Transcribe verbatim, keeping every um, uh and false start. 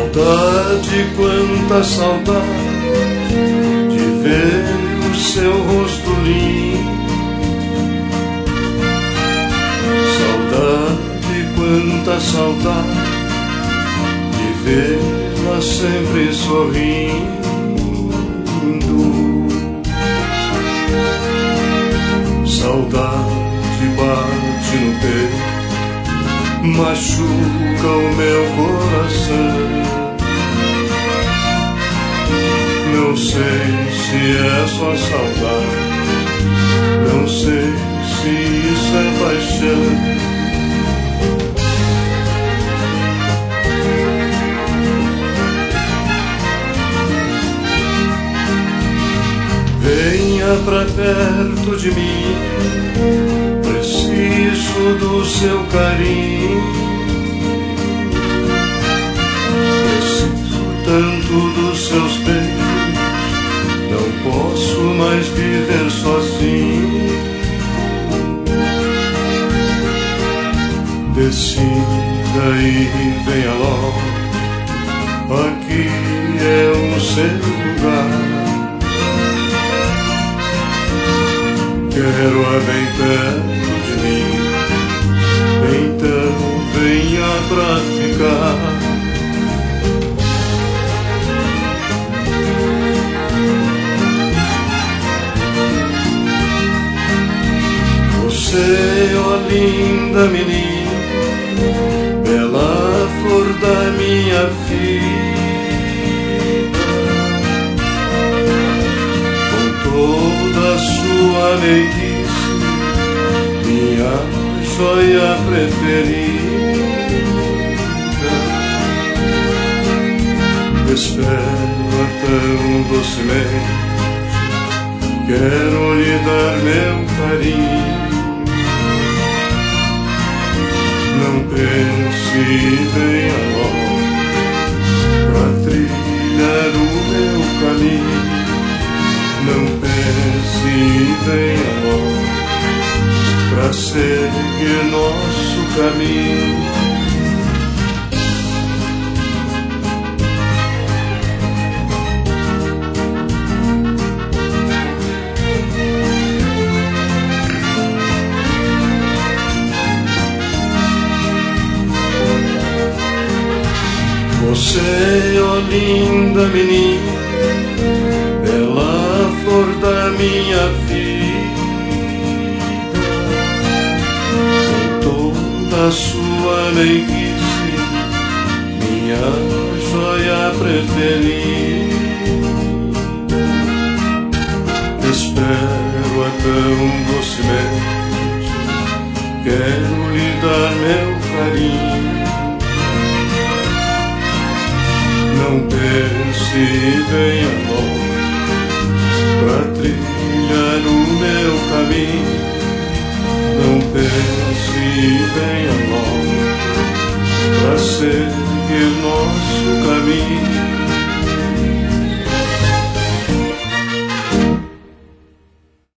Saudade, quanta saudade de ver o seu rosto lindo. Saudade, quanta saudade de vê-la sempre sorrindo. Saudade bate no peito, machuca o meu coração. Não sei se é só saudade, não sei se isso é paixão. Venha pra perto de mim, preciso do seu carinho. Preciso tanto dos seus beijos, não posso mais viver sozinho. Decida e venha logo, aqui é o seu lugar. Quero a bem perto de mim, então venha pra ficar. Você, ó linda menina, bela flor da minha vida, com toda a sua meiguice, minha joia preferida. Espero tão docemente, quero lhe dar meu carinho. Não pense e venha logo pra trilhar o meu caminho. Não pense e venha logo pra seguir nosso caminho. Você, ó linda menina, bela flor da minha vida, com toda a sua meiguice, minha joia preferida. Espero a tão docemente, quero lhe dar meu carinho. Não pense e venha logo pra trilhar o meu caminho. Não pense e venha logo pra seguir nosso caminho.